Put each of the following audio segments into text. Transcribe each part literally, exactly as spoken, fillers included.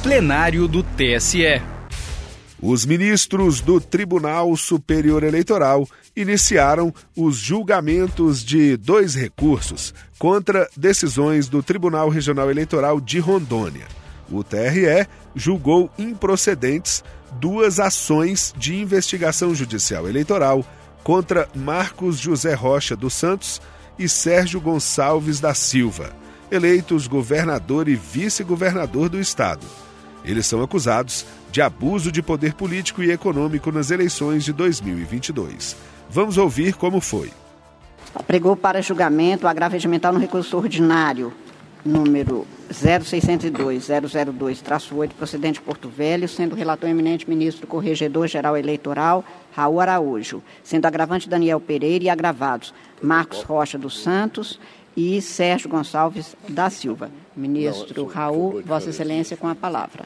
plenário do T S E. Os ministros do Tribunal Superior Eleitoral iniciaram os julgamentos de dois recursos contra decisões do Tribunal Regional Eleitoral de Rondônia. O T R E julgou improcedentes duas ações de investigação judicial eleitoral contra Marcos José Rocha dos Santos e Sérgio Gonçalves da Silva, eleitos governador e vice-governador do estado. Eles são acusados de abuso de poder político e econômico nas eleições de dois mil e vinte e dois. Vamos ouvir como foi. Apregou para julgamento o agravo regimental no recurso ordinário número zero seiscentos e dois ponto zero zero dois traço oito, procedente de Porto Velho, sendo relator eminente ministro corregedor-geral eleitoral Raul Araújo, sendo agravante Daniel Pereira e agravados Marcos Rocha dos Santos e Sérgio Gonçalves da Silva. Ministro Raul, Vossa Excelência, com a palavra.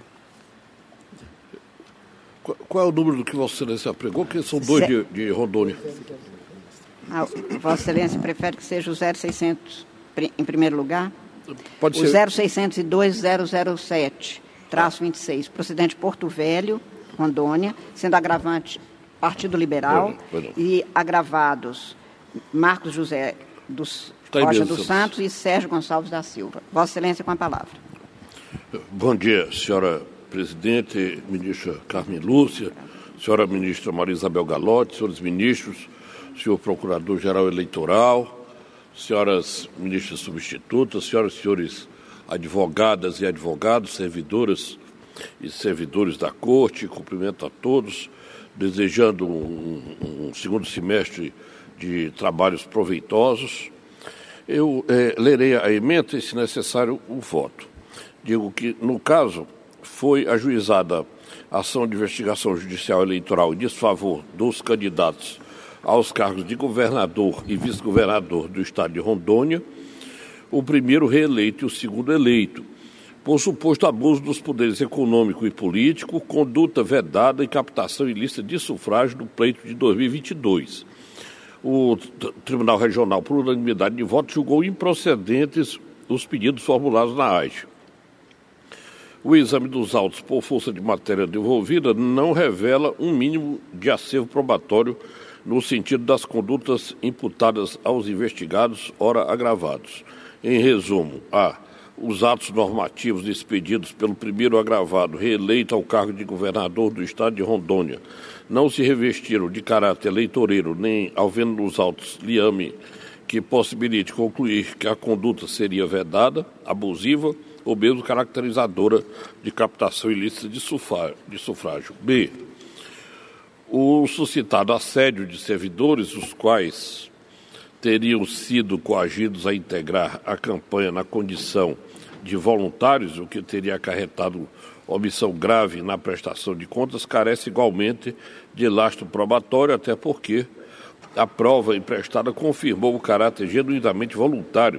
Qual é o número do que Vossa Excelência apregou? Que são dois de, de Rondônia. Ah, Vossa Excelência prefere que seja o zero seiscentos em primeiro lugar? Pode o ser. zero seiscentos e dois ponto zero zero sete, traço vinte e seis, procedente de Porto Velho, Rondônia, sendo agravante Partido Liberal não, não. e agravados Marcos José dos Tá Rocha mesmo, dos Santos e Sérgio Gonçalves da Silva. Vossa Excelência, com a palavra. Bom dia, senhora presidente, ministra Carmen Lúcia, senhora ministra Maria Isabel Galotti, senhores ministros, senhor procurador-geral eleitoral, senhoras ministras substitutas, senhoras e senhores advogadas e advogados, servidoras e servidores da Corte, cumprimento a todos, desejando um, um segundo semestre de trabalhos proveitosos. Eu eh, lerei a ementa e, se necessário, o voto. Digo que, no caso, foi ajuizada a ação de investigação judicial eleitoral em desfavor dos candidatos aos cargos de governador e vice-governador do estado de Rondônia, o primeiro reeleito e o segundo eleito, por suposto abuso dos poderes econômico e político, conduta vedada e captação ilícita de sufrágio no pleito de dois mil e vinte e dois. O Tribunal Regional, por unanimidade de voto, julgou improcedentes os pedidos formulados na A G. O exame dos autos por força de matéria devolvida não revela um mínimo de acervo probatório no sentido das condutas imputadas aos investigados, ora agravados. Em resumo, a. Os atos normativos expedidos pelo primeiro agravado, reeleito ao cargo de governador do estado de Rondônia, não se revestiram de caráter eleitoreiro, nem, havendo nos autos liame que possibilite concluir que a conduta seria vedada, abusiva ou mesmo caracterizadora de captação ilícita de sufrágio. De sufrágio. B. O suscitado assédio de servidores, os quais teriam sido coagidos a integrar a campanha na condição de voluntários, o que teria acarretado omissão grave na prestação de contas, carece igualmente de lastro probatório, até porque a prova emprestada confirmou o caráter genuinamente voluntário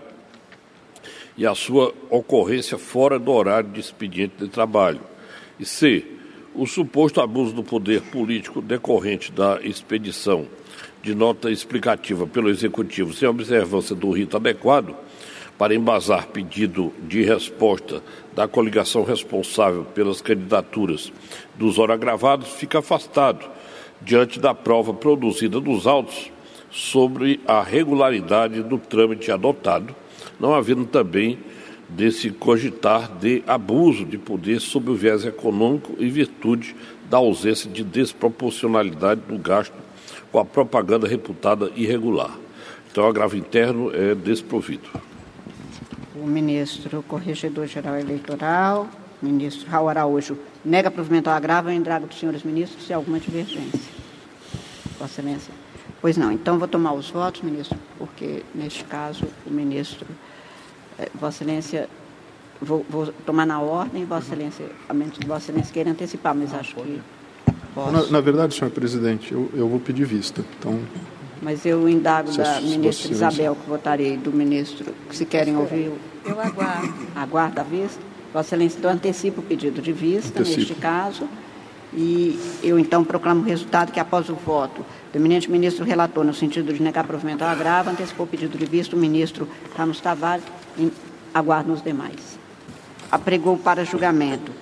e a sua ocorrência fora do horário de expediente de trabalho. E C. O suposto abuso do poder político decorrente da expedição de nota explicativa pelo Executivo sem observância do rito adequado para embasar pedido de resposta da coligação responsável pelas candidaturas dos ora agravados fica afastado diante da prova produzida nos autos sobre a regularidade do trâmite adotado, não havendo também de se cogitar de abuso de poder sob o viés econômico em virtude da ausência de desproporcionalidade do gasto com a propaganda reputada irregular. Então, o agravo interno é desprovido. O ministro corregedor-geral eleitoral, ministro Raul Araújo, nega provimento ao agravo. Eu indago dos senhores ministros se há alguma divergência. Vossa Excelência. Pois não. Então, vou tomar os votos, ministro, porque, neste caso, o ministro, eh, Vossa Excelência, vou, vou tomar na ordem, Vossa Excelência, a menos que Vossa Excelência queira antecipar, mas acho que posso. Na, na verdade, senhor presidente, eu, eu vou pedir vista. Então, mas eu indago se, da se ministra Isabel, que votarei, do ministro, que se querem ouvir. Eu aguardo. Aguarda a vista. Vossa Excelência, então, antecipa o pedido de vista, Antecipo. neste caso, e eu, então, proclamo o resultado que, após o voto do eminente ministro relator, no sentido de negar provimento ao agravo, antecipou o pedido de vista o ministro Ramos Tavares, e aguardo os demais. Apregou para julgamento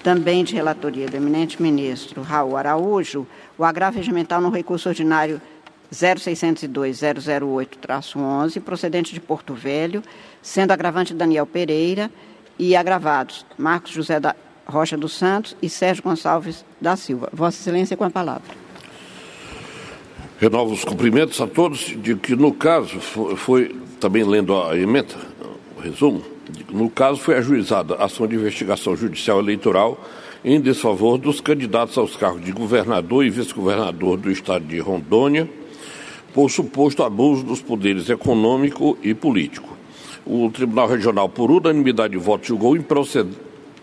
também de relatoria do eminente ministro Raul Araújo, o agravo regimental no recurso ordinário zero seiscentos e dois ponto zero zero oito traço onze, procedente de Porto Velho, sendo agravante Daniel Pereira e agravados Marcos José da Rocha dos Santos e Sérgio Gonçalves da Silva. Vossa Excelência, com a palavra. Renovo os cumprimentos a todos de que, no caso, foi, foi também lendo a emenda, o resumo, no caso foi ajuizada ação de investigação judicial eleitoral em desfavor dos candidatos aos cargos de governador e vice-governador do estado de Rondônia, por suposto abuso dos poderes econômico e político. O Tribunal Regional, por unanimidade de votos, julgou improcedente,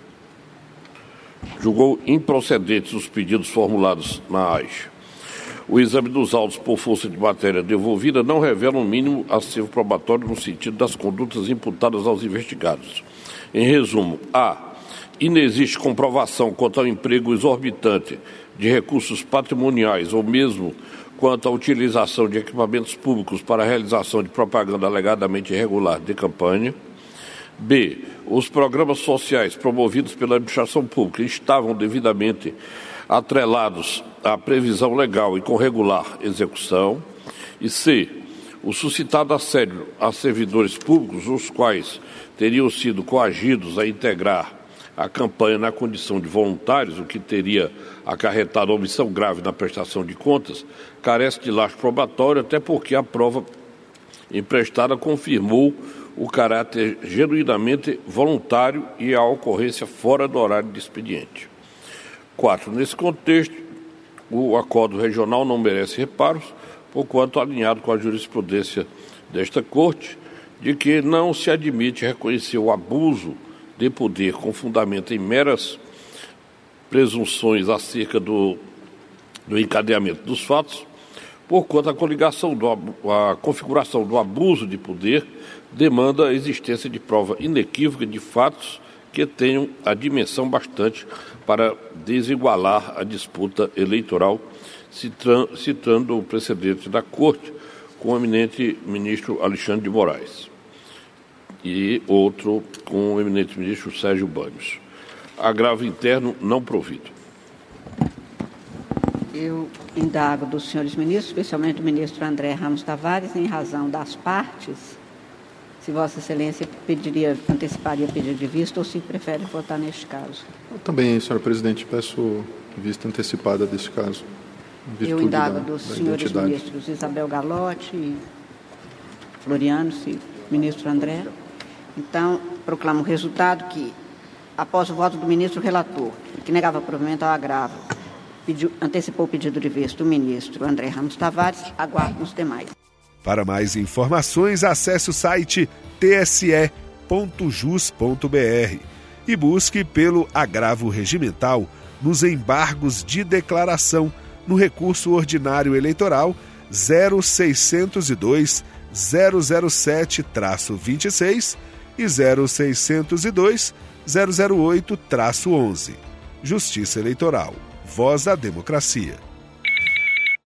julgou improcedentes os pedidos formulados na A I J. O exame dos autos por força de matéria devolvida não revela um mínimo acervo probatório no sentido das condutas imputadas aos investigados. Em resumo, a. Inexiste comprovação quanto ao emprego exorbitante de recursos patrimoniais ou mesmo quanto à utilização de equipamentos públicos para a realização de propaganda alegadamente irregular de campanha. B. Os programas sociais promovidos pela administração pública estavam devidamente atrelados à previsão legal e com regular execução. E C. O suscitado assédio a servidores públicos, os quais teriam sido coagidos a integrar a campanha na condição de voluntários, o que teria acarretado omissão grave na prestação de contas, carece de lastro probatório, até porque a prova emprestada confirmou o caráter genuinamente voluntário e a ocorrência fora do horário de expediente. Quatro. Nesse contexto, o acordo regional não merece reparos, porquanto alinhado com a jurisprudência desta Corte, de que não se admite reconhecer o abuso de poder com fundamento em meras presunções acerca do, do encadeamento dos fatos, porquanto a coligação do, a configuração do abuso de poder demanda a existência de prova inequívoca de fatos que tenham a dimensão bastante para desigualar a disputa eleitoral, citando o precedente da Corte com o eminente ministro Alexandre de Moraes e outro com o eminente ministro Sérgio Banhos. Agravo interno não provido. Eu indago dos senhores ministros, especialmente do ministro André Ramos Tavares, em razão das partes, se Vossa Excelência pediria, anteciparia pedido de vista ou se prefere votar neste caso. Eu também, senhora presidente, peço vista antecipada desse caso. Eu indago da, dos da senhores identidade. Ministros Isabel Galotti e Floriano, se ministro André. Então, proclamo o resultado que, após o voto do ministro relator, que negava provimento ao agravo, pediu, antecipou o pedido de vista do ministro André Ramos Tavares, aguardo os demais. Para mais informações, acesse o site t s e ponto jus ponto b r e busque pelo agravo regimental nos embargos de declaração no recurso ordinário eleitoral zero seiscentos e dois ponto zero zero sete traço vinte e seis e zero seiscentos e dois ponto zero zero oito traço onze. Justiça Eleitoral. Voz da Democracia.